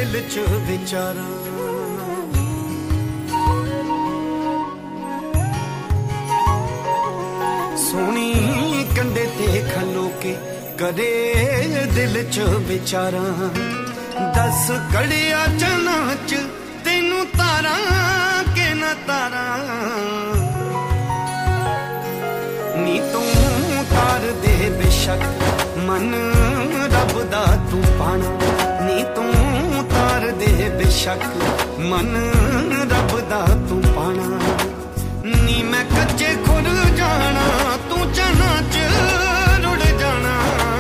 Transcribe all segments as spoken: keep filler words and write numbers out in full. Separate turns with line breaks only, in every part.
दिल च विचारा सोनी कंडे ते खलो के करे दिल च विचारा दस कड़िया चना च तेनू तारा के न तारा नी तू तार दे बेशक मन रब दा तू पाना नी तू तार दे बेशक मन रब दा तू पाना नी मैं कच्चे खुर जाना तू चना च रुड़ जाना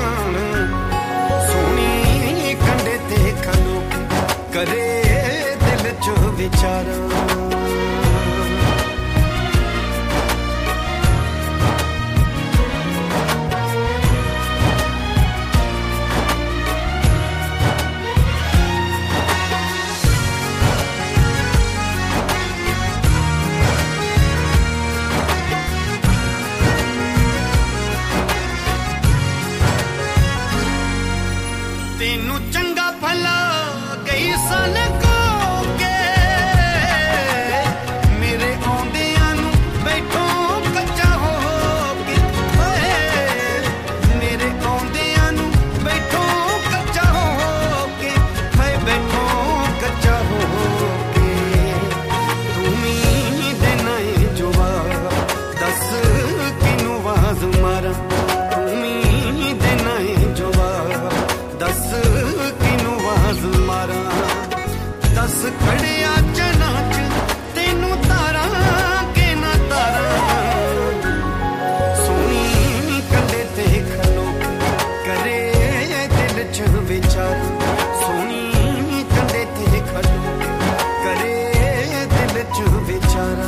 सोनी कंडे ते खलो करे दिल च विचारा तेनू चंगा भला गई सन को के मेरे आउंदियां नू बैठो कच्चा हो के मेरे आउंदियां नू बैठो कच्चा हो के हाय बैठो कच्चा हो के तुमी देना है जवाब दस किनू आवाज मारा तुमी देना है जवाब दस किनू आवाज मारा दस खड़िया चना च तेनू तारा के ना तारा सोनी कंडे ते खलो करे दिल च विचारा सोनी कंडे ते खलो करे दिल च विचारा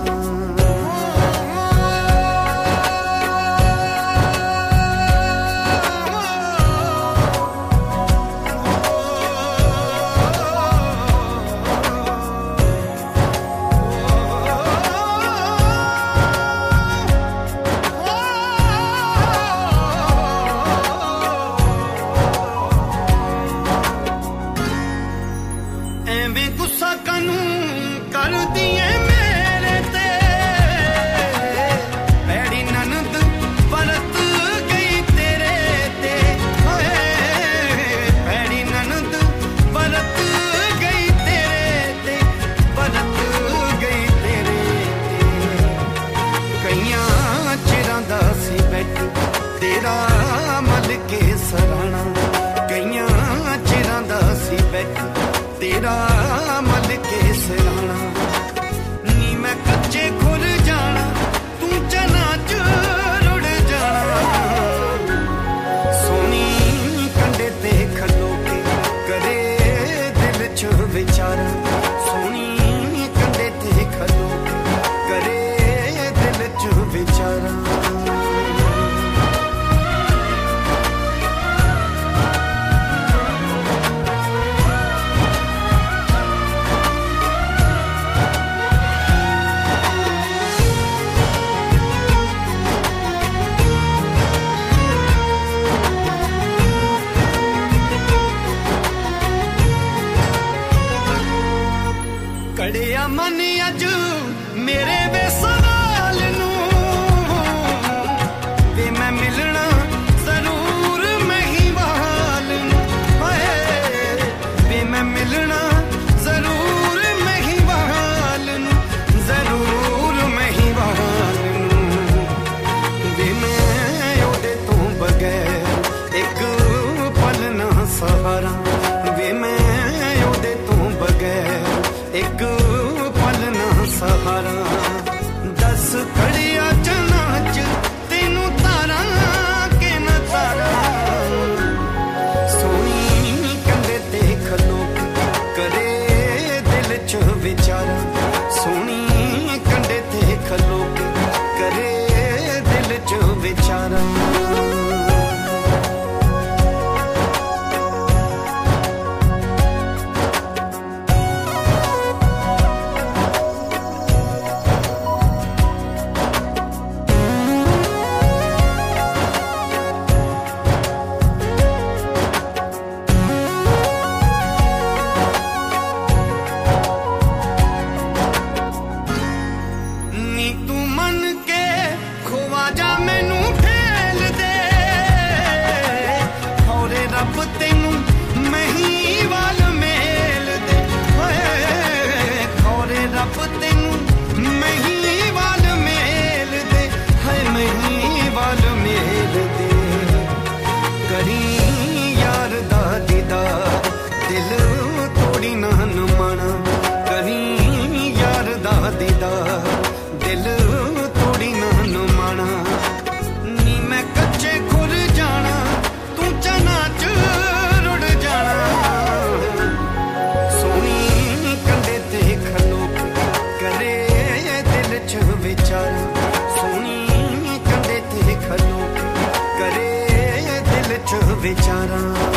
एवें गुस्सा कानू कर दिए मेरे ते पैड़ी ननद परत गई तेरे ते पैड़ी ननद परत गई तेरे ते परत गई तेरे ते कईयां चिरां दा सी बैठ तेरा मल के सराणा कईयां चिरां दा सी बैठ तेरा मल के सराणा नी मैं कच्चे खुर जाना तू चना च रुड़ जाना सोनी कंडे ते खलो के करे दिल च विचारा सोनी कंडे ते खलो के करे दिल च विचारा कड़िया मन अज मेरे वे सवाल नू वे मैं मिलना जरूर महिवाल नू वे मैं मिलना जरूर महिवाल नू जरूर महिवाल नू वे मैं ओदे तो बगैर एक पल ना सहारा वे मैं ओदे तो बगैर एक पल करी यार दा दीदार दिल तोड़ी ना माना करी यार दा दीदार दिल तोड़ी ना माना नी मैं कच्चे खुर जाना तू चना च रुड़ जाना सोनी कंधे ते खलो करे दिल च विचार सोनी कंधे ते खलो करे दिल च विचारा।